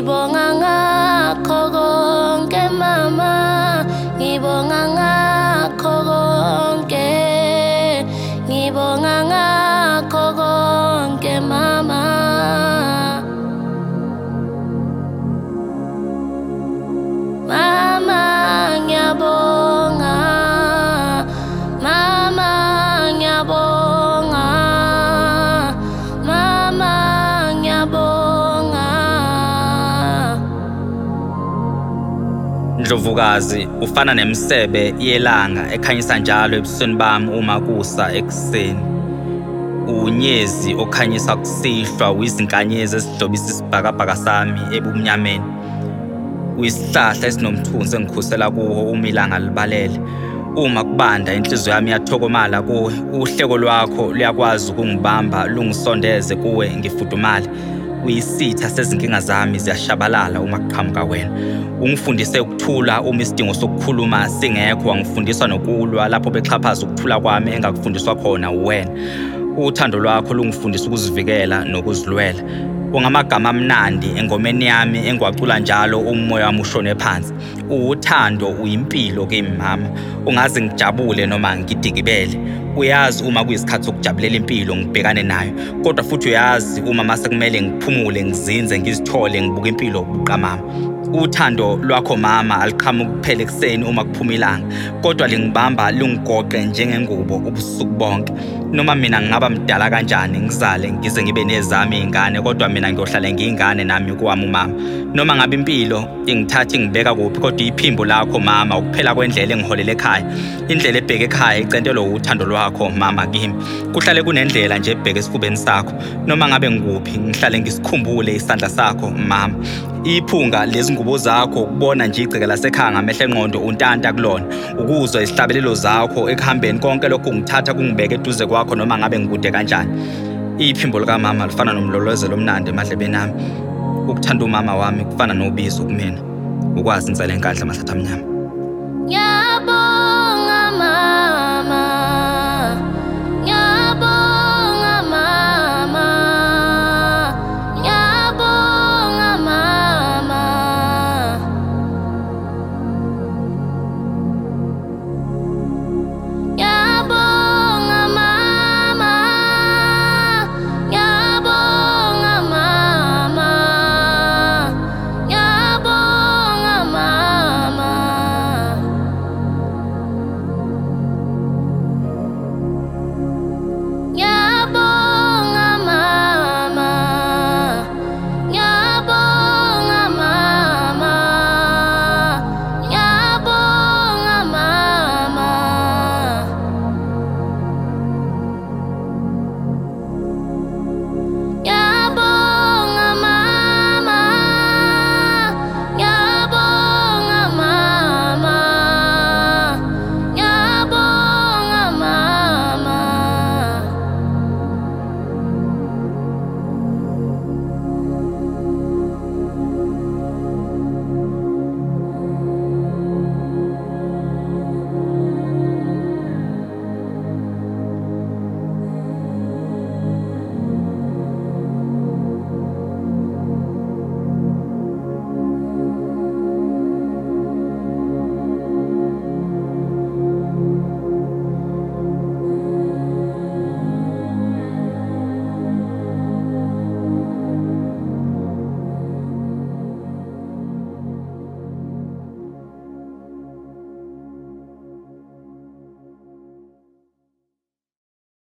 ngibonga ngakho konke mama, ngibonga ngakho konke, ngibonga ngakho konke mama. Mama ngiyabonga, mama ngiyabonga, mama ngiyabonga. Ndlovukazi ufana nemisebe yelanga ekhanyisa njalo ebusweni bami uma kusa ekuseni. Unyezi okhanyisa kusihlwa izinkanyezi ezihlobisa isibhakabhaka sami ebumnyameni. Uyisihlahla esinomthunzi engikhusela kuwo uma ilanga libalele. Uma kubanda inhliziyo yami iyathokomala kuwe. Uhleko lwakho luyakwazi ukungibamba lungisondeze kuwe ngifudumale. Uyisitha sezinkinga zami ziyashabalala uma kuqhamuka wena. Ungifundise ukuthula uma isidingo sokukhuluma singekho, wangifundisa nokulwa lapho bexhaphaza ukuthula kwami engakufundiswa khona uwena. Uthando lwakho lungifundisa ukuzivikela nokuzilwela. Ungamagama amnandi engomeni yami engiwacula njalo umoya wami ushone phansi. Uthando uyimpilo kimi mama. Ungaze ngijabule noma ngidikibele. Uyazi uma kuyisikhathi sokujabulela impilo ngibhekane nayo, kodwa futhi uyazi uma mase kumele ngiphumule, ngizinze, ngizithole ngibuka impilo buqamama. Uthando lwakho mama aliqhamuki kuphela ekuseni uma kuphuma ilanga, kodwa lingibamba lungigoqe njengengubo ubusuku bonke. Noma mina ngingaba mdala kanjani ngizale ngize ngibe nezami izingane, kodwa mina ngiyohlala ngiyingane nami kuwami umama. Noma ngabe impilo ingithatha ingibeka kuphi, kodwa iphimbo lakho mama ukuphela kwendlela engiholela ekhaya. Indlela ebheke ekhaya icentelwe uthando lwakho mama kimi. Kuhlale kunendlela nje ebheke esifubeni sakho. Noma ngabe ngikuphi ngihlale ngisikhumbule isandla sakho mama. Iphunga lezingubo zakho ukubona nje igceke lasekhaya ngamehlo engqondo untanta kulona. Ukuzwa isihlabelelo zakho ekuhambeni konke lokho ngithatha kungibeke eduze kwakho noma ngabe ngikude kanjani. Iphimbo lika mama lifana nomlolozelo omnandi emadlebeni ami. Ukuthanda umama wami kufana nobizo kumina. Ukwazi insele enkandla masatha mnyama. Ngiyabonga mama.